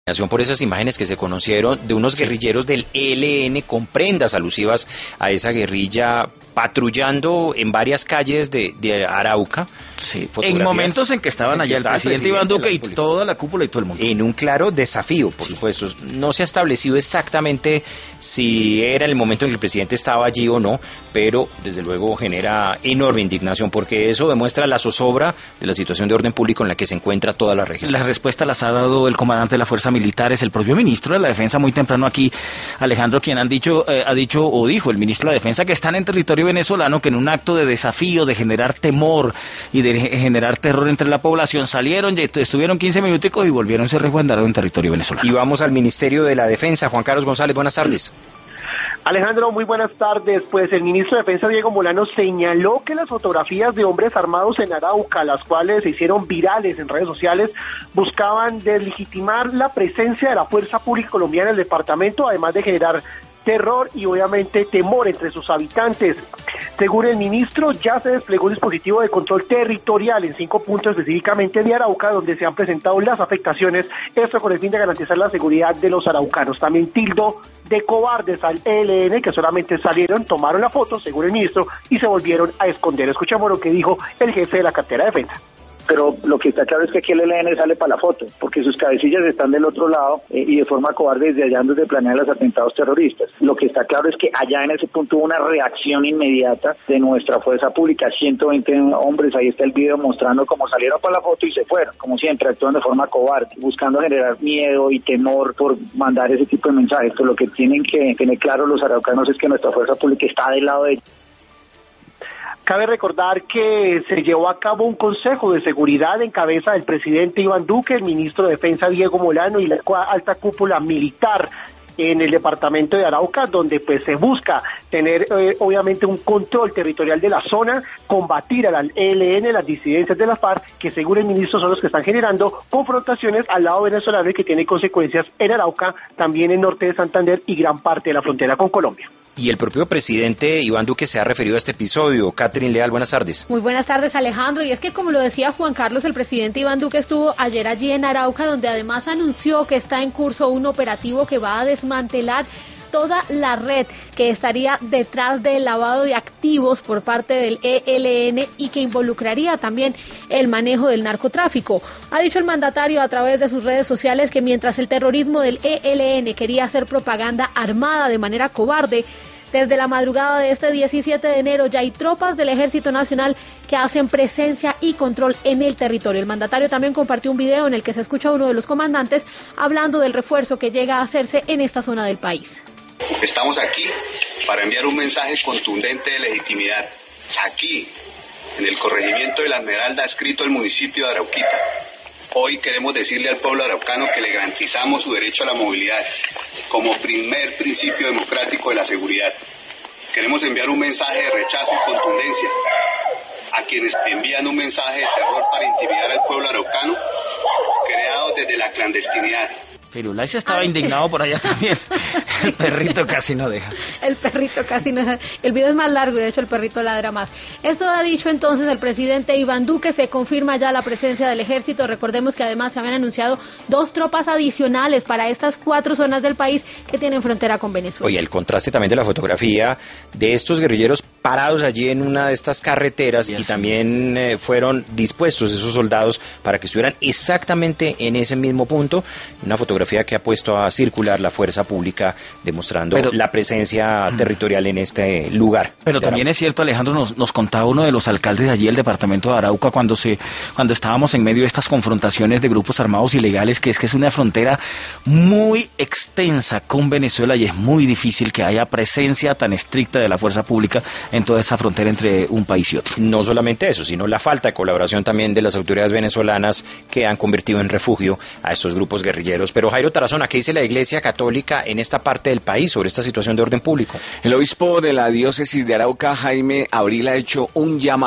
Por esas imágenes que se conocieron de unos guerrilleros del ELN con prendas alusivas a esa guerrilla patrullando en varias calles de Arauca. Sí, en momentos en que estaban allá el presidente Iván Duque y toda la cúpula y todo el mundo. En un claro desafío, por supuesto. No se ha establecido exactamente si era el momento en que el presidente estaba allí o no, pero desde luego genera enorme indignación porque eso demuestra la zozobra de la situación de orden público en la que se encuentra toda la región. Las respuestas las ha dado el comandante de la Fuerza Militar, es el propio ministro de la Defensa muy temprano aquí, Alejandro, quien ha dicho el ministro de la Defensa que están en territorio venezolano, que en un acto de desafío, de generar temor y de generar terror entre la población, salieron, estuvieron 15 minuticos y volvieron, se resguardaron en territorio venezolano. Y vamos al Ministerio de la Defensa. Juan Carlos González, buenas tardes. Alejandro, muy buenas tardes. Pues el ministro de Defensa, Diego Molano, señaló que las fotografías de hombres armados en Arauca, las cuales se hicieron virales en redes sociales, buscaban deslegitimar la presencia de la fuerza pública colombiana en el departamento, además de generar terror y obviamente temor entre sus habitantes. Según el ministro, ya se desplegó un dispositivo de control territorial en 5 puntos específicamente de Arauca, donde se han presentado las afectaciones, esto con el fin de garantizar la seguridad de los araucanos. También tildó de cobardes al ELN, que solamente salieron, tomaron la foto, según el ministro, y se volvieron a esconder. Escuchamos lo que dijo el jefe de la cartera de defensa. Pero lo que está claro es que aquí el ELN sale para la foto, porque sus cabecillas están del otro lado y de forma cobarde desde allá donde planean los atentados terroristas. Lo que está claro es que allá en ese punto hubo una reacción inmediata de nuestra fuerza pública, 120 hombres, ahí está el video mostrando cómo salieron para la foto y se fueron, como siempre, actuando de forma cobarde, buscando generar miedo y temor por mandar ese tipo de mensajes. Pero lo que tienen que tener claro los araucanos es que nuestra fuerza pública está del lado de ellos. Cabe recordar que se llevó a cabo un consejo de seguridad en cabeza del presidente Iván Duque, el ministro de Defensa Diego Molano y la alta cúpula militar en el departamento de Arauca, donde pues se busca tener obviamente un control territorial de la zona, combatir al ELN, las disidencias de las FARC, que según el ministro son los que están generando confrontaciones al lado venezolano y que tiene consecuencias en Arauca, también en norte de Santander y gran parte de la frontera con Colombia. Y el propio presidente Iván Duque se ha referido a este episodio. Catherine Leal, buenas tardes. Muy buenas tardes, Alejandro. Y es que, como lo decía Juan Carlos, el presidente Iván Duque estuvo ayer allí en Arauca, donde además anunció que está en curso un operativo que va a desmantelar toda la red que estaría detrás del lavado de activos por parte del ELN y que involucraría también el manejo del narcotráfico. Ha dicho el mandatario a través de sus redes sociales que mientras el terrorismo del ELN quería hacer propaganda armada de manera cobarde, desde la madrugada de este 17 de enero ya hay tropas del Ejército Nacional que hacen presencia y control en el territorio. El mandatario también compartió un video en el que se escucha a uno de los comandantes hablando del refuerzo que llega a hacerse en esta zona del país. Estamos aquí para enviar un mensaje contundente de legitimidad. Aquí, en el corregimiento de La Esmeralda, escrito el municipio de Arauquita. Hoy queremos decirle al pueblo araucano que le garantizamos su derecho a la movilidad como primer principio democrático de la seguridad. Queremos enviar un mensaje de rechazo y contundencia a quienes envían un mensaje de terror para intimidar al pueblo araucano, creado desde la clandestinidad. Firulais estaba indignado por allá también. El perrito casi no deja. El perrito casi no deja. El video es más largo y de hecho el perrito ladra más. Esto ha dicho entonces el presidente Iván Duque. Se confirma ya la presencia del ejército. Recordemos que además se habían anunciado 2 tropas adicionales para estas 4 zonas del país que tienen frontera con Venezuela. Oye, el contraste también de la fotografía de estos guerrilleros parados allí en una de estas carreteras y también fueron dispuestos esos soldados para que estuvieran exactamente en ese mismo punto. Una fotografía que ha puesto a circular la fuerza pública demostrando la presencia territorial en este lugar. Pero también es cierto, Alejandro, nos contaba uno de los alcaldes de allí, el departamento de Arauca, cuando estábamos en medio de estas confrontaciones de grupos armados ilegales, que es una frontera muy extensa con Venezuela y es muy difícil que haya presencia tan estricta de la fuerza pública en toda esa frontera entre un país y otro. No solamente eso, sino la falta de colaboración también de las autoridades venezolanas que han convertido en refugio a estos grupos guerrilleros. Pero Jairo Tarazona, ¿qué dice la Iglesia Católica en esta parte del país sobre esta situación de orden público? El obispo de la diócesis de Arauca, Jaime Abril, ha hecho un llamado